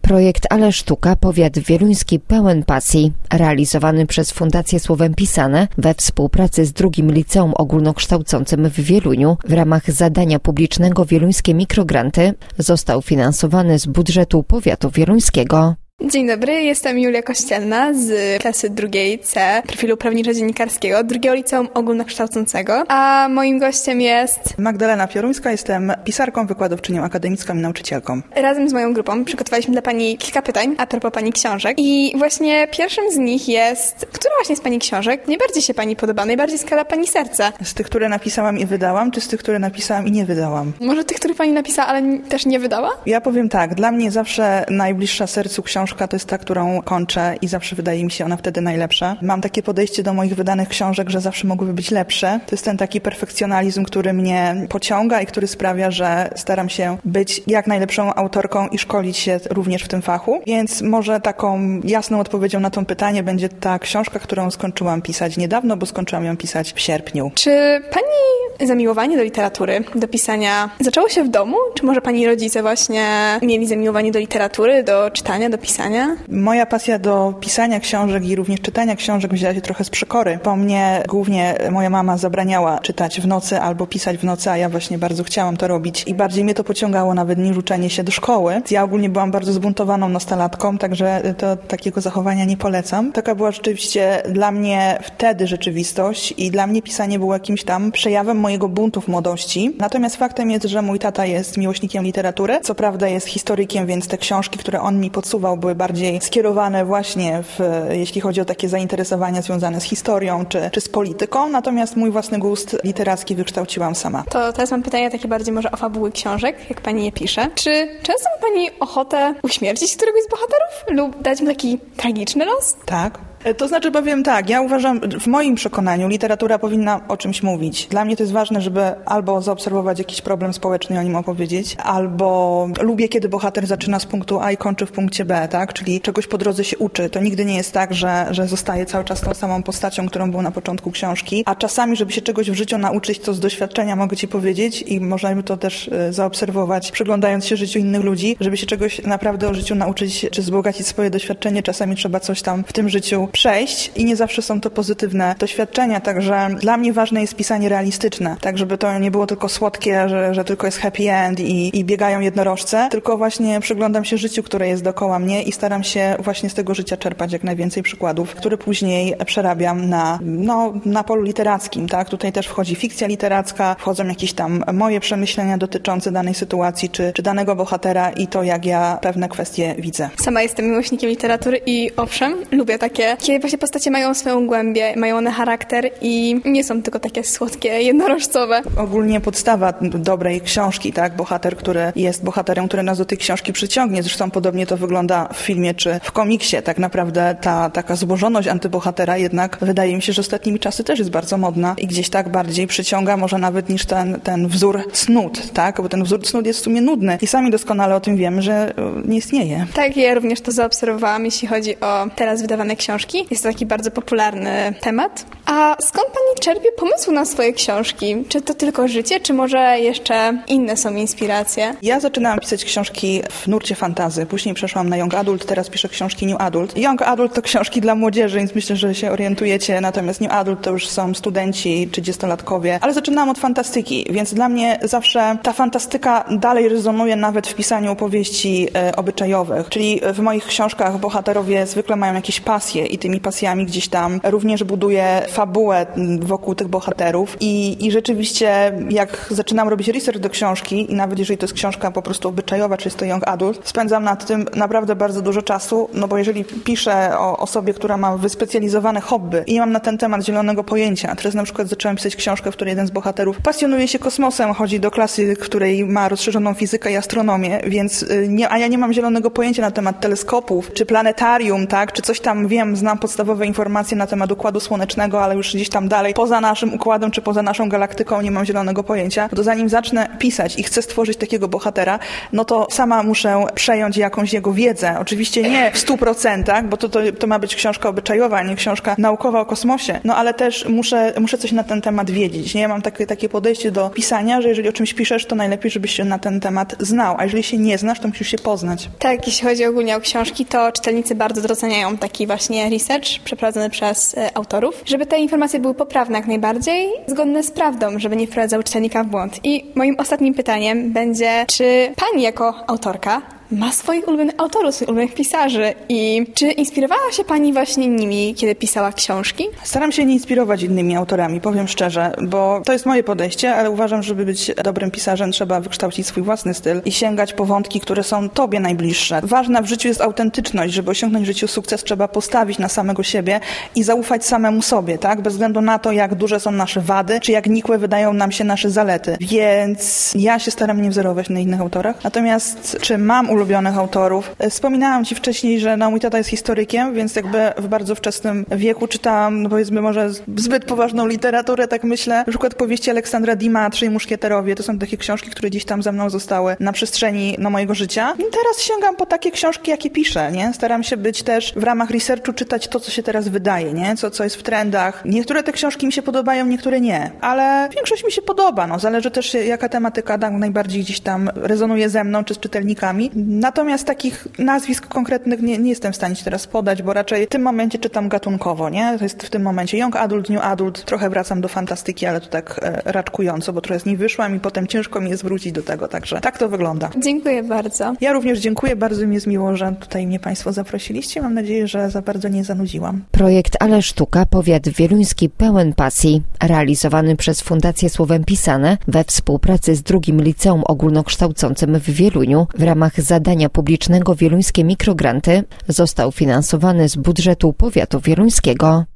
Projekt Ale Sztuka, powiat wieluński pełen pasji, realizowany przez Fundację Słowem Pisane we współpracy z drugim liceum ogólnokształcącym w Wieluniu w ramach zadania publicznego Wieluńskie Mikrogranty, został finansowany z budżetu powiatu wieluńskiego. Dzień dobry, jestem Julia Kościelna z klasy drugiej C profilu prawniczo-dziennikarskiego drugiego liceum ogólnokształcącego, a moim gościem jest Magdalena Fioruńska, jestem pisarką, wykładowczynią akademicką i nauczycielką. Razem z moją grupą przygotowaliśmy dla Pani kilka pytań a propos Pani książek i właśnie pierwszym z nich jest, która właśnie z Pani książek najbardziej się Pani podoba, najbardziej skala Pani serca? Z tych, które napisałam i wydałam, czy z tych, które napisałam i nie wydałam? Może tych, które Pani napisała, ale też nie wydała? Ja powiem tak, dla mnie zawsze najbliższa sercu książka to jest ta, którą kończę i zawsze wydaje mi się ona wtedy najlepsza. Mam takie podejście do moich wydanych książek, że zawsze mogłyby być lepsze. To jest ten taki perfekcjonalizm, który mnie pociąga i który sprawia, że staram się być jak najlepszą autorką i szkolić się również w tym fachu. Więc może taką jasną odpowiedzią na to pytanie będzie ta książka, którą skończyłam pisać niedawno, bo skończyłam ją pisać w sierpniu. Czy Pani zamiłowanie do literatury, do pisania zaczęło się w domu? Czy może Pani rodzice właśnie mieli zamiłowanie do literatury, do czytania, do pisania? Moja pasja do pisania książek i również czytania książek wzięła się trochę z przekory, bo mnie głównie moja mama zabraniała czytać w nocy albo pisać w nocy, a ja właśnie bardzo chciałam to robić i bardziej mnie to pociągało nawet niż uczenie się do szkoły. Ja ogólnie byłam bardzo zbuntowaną nastolatką, także to takiego zachowania nie polecam. Taka była rzeczywiście dla mnie wtedy rzeczywistość i dla mnie pisanie było jakimś tam przejawem mojego buntu w młodości. Natomiast faktem jest, że mój tata jest miłośnikiem literatury. Co prawda jest historykiem, więc te książki, które on mi podsuwał, były bardziej skierowane właśnie jeśli chodzi o takie zainteresowania związane z historią czy z polityką. Natomiast mój własny gust literacki wykształciłam sama. To teraz mam pytanie takie bardziej może o fabuły książek, jak Pani je pisze. Czy często ma Pani ochotę uśmiercić któregoś z bohaterów lub dać mu taki tragiczny los? Tak. To znaczy powiem tak, ja uważam, w moim przekonaniu literatura powinna o czymś mówić. Dla mnie to jest ważne, żeby albo zaobserwować jakiś problem społeczny i o nim opowiedzieć, albo lubię, kiedy bohater zaczyna z punktu A i kończy w punkcie B, tak? Czyli czegoś po drodze się uczy. To nigdy nie jest tak, że zostaje cały czas tą samą postacią, którą był na początku książki, a czasami, żeby się czegoś w życiu nauczyć, to z doświadczenia mogę Ci powiedzieć i możemy to też zaobserwować, przyglądając się życiu innych ludzi, żeby się czegoś naprawdę o życiu nauczyć, czy wzbogacić swoje doświadczenie, czasami trzeba coś tam w tym życiu przejść i nie zawsze są to pozytywne doświadczenia, także dla mnie ważne jest pisanie realistyczne, tak żeby to nie było tylko słodkie, że tylko jest happy end i biegają jednorożce, tylko właśnie przyglądam się życiu, które jest dookoła mnie i staram się właśnie z tego życia czerpać jak najwięcej przykładów, które później przerabiam na polu literackim, tak? Tutaj też wchodzi fikcja literacka, wchodzą jakieś tam moje przemyślenia dotyczące danej sytuacji, czy danego bohatera i to, jak ja pewne kwestie widzę. Sama jestem miłośnikiem literatury i owszem, lubię takie, kiedy właśnie postacie mają swoją głębię, mają one charakter i nie są tylko takie słodkie, jednorożcowe. Ogólnie podstawa dobrej książki, tak? Bohater, który jest bohaterem, który nas do tej książki przyciągnie. Zresztą podobnie to wygląda w filmie czy w komiksie. Tak naprawdę ta taka złożoność antybohatera jednak wydaje mi się, że ostatnimi czasy też jest bardzo modna i gdzieś tak bardziej przyciąga może nawet niż ten wzór snut, tak? Bo ten wzór snut jest w sumie nudny i sami doskonale o tym wiemy, że nie istnieje. Tak, ja również to zaobserwowałam, jeśli chodzi o teraz wydawane książki. Jest to taki bardzo popularny temat. A skąd Pani czerpie pomysł na swoje książki? Czy to tylko życie, czy może jeszcze inne są inspiracje? Ja zaczynałam pisać książki w nurcie fantasy. Później przeszłam na Young Adult, teraz piszę książki New Adult. Young Adult to książki dla młodzieży, więc myślę, że się orientujecie. Natomiast New Adult to już są studenci, 30-latkowie. Ale zaczynałam od fantastyki, więc dla mnie zawsze ta fantastyka dalej rezonuje nawet w pisaniu opowieści obyczajowych. Czyli w moich książkach bohaterowie zwykle mają jakieś pasje i tymi pasjami gdzieś tam również buduję fabułę wokół tych bohaterów i rzeczywiście jak zaczynam robić research do książki i nawet jeżeli to jest książka po prostu obyczajowa, czy jest to Young Adult, spędzam nad tym naprawdę bardzo dużo czasu, no bo jeżeli piszę o osobie, która ma wyspecjalizowane hobby i nie mam na ten temat zielonego pojęcia, teraz na przykład zaczęłam pisać książkę, w której jeden z bohaterów pasjonuje się kosmosem, chodzi do klasy, której ma rozszerzoną fizykę i astronomię, więc ja nie mam zielonego pojęcia na temat teleskopów, czy planetarium, tak, czy coś tam wiem, znam podstawowe informacje na temat Układu Słonecznego, ale już gdzieś tam dalej, poza naszym układem, czy poza naszą galaktyką, nie mam zielonego pojęcia, to zanim zacznę pisać i chcę stworzyć takiego bohatera, no to sama muszę przejąć jakąś jego wiedzę. Oczywiście nie w 100%, bo to ma być książka obyczajowa, a nie książka naukowa o kosmosie, no ale też muszę coś na ten temat wiedzieć. Nie, ja mam takie podejście do pisania, że jeżeli o czymś piszesz, to najlepiej, żebyś się na ten temat znał, a jeżeli się nie znasz, to musisz się poznać. Tak, jeśli chodzi ogólnie o książki, to czytelnicy bardzo doceniają taki właśnie research przeprowadzony przez autorów, żeby te informacje były poprawne jak najbardziej, zgodne z prawdą, żeby nie wprowadzały czytelnika w błąd. I moim ostatnim pytaniem będzie, czy pani jako autorka ma swoich ulubionych autorów, swoich ulubionych pisarzy i czy inspirowała się pani właśnie nimi, kiedy pisała książki? Staram się nie inspirować innymi autorami, powiem szczerze, bo to jest moje podejście, ale uważam, żeby być dobrym pisarzem, trzeba wykształcić swój własny styl i sięgać po wątki, które są tobie najbliższe. Ważna w życiu jest autentyczność, żeby osiągnąć w życiu sukces, trzeba postawić na samego siebie i zaufać samemu sobie, tak? Bez względu na to, jak duże są nasze wady, czy jak nikłe wydają nam się nasze zalety. Więc ja się staram nie wzorować na innych autorach. Natomiast czy mam ulubionych autorów? Wspominałam ci wcześniej, że mój tata jest historykiem, więc jakby w bardzo wczesnym wieku czytałam, powiedzmy może zbyt poważną literaturę, tak myślę. Na przykład powieści Aleksandra Dima, Trzej muszkieterowie. To są takie książki, które gdzieś tam ze mną zostały na przestrzeni mojego życia. I teraz sięgam po takie książki, jakie piszę, nie? Staram się być też w ramach researchu czytać to, co się teraz wydaje, nie? Co jest w trendach. Niektóre te książki mi się podobają, niektóre nie. Ale większość mi się podoba, Zależy też, jaka tematyka najbardziej gdzieś tam rezonuje ze mną, czy z czytelnikami. Natomiast takich nazwisk konkretnych nie jestem w stanie ci teraz podać, bo raczej w tym momencie czytam gatunkowo, nie? To jest w tym momencie young adult, new adult. Trochę wracam do fantastyki, ale to tak raczkująco, bo trochę z niej wyszłam i potem ciężko mi jest wrócić do tego, także tak to wygląda. Dziękuję bardzo. Ja również dziękuję, bardzo mi jest miło, że tutaj mnie państwo zaprosiliście. Mam nadzieję, że za bardzo nie zanudziłam. Projekt Ale Sztuka, powiat wieluński pełen pasji, realizowany przez Fundację Słowem Pisane we współpracy z drugim liceum ogólnokształcącym w Wieluniu w ramach zadania publicznego Wieluńskie Mikrogranty został finansowany z budżetu powiatu wieluńskiego.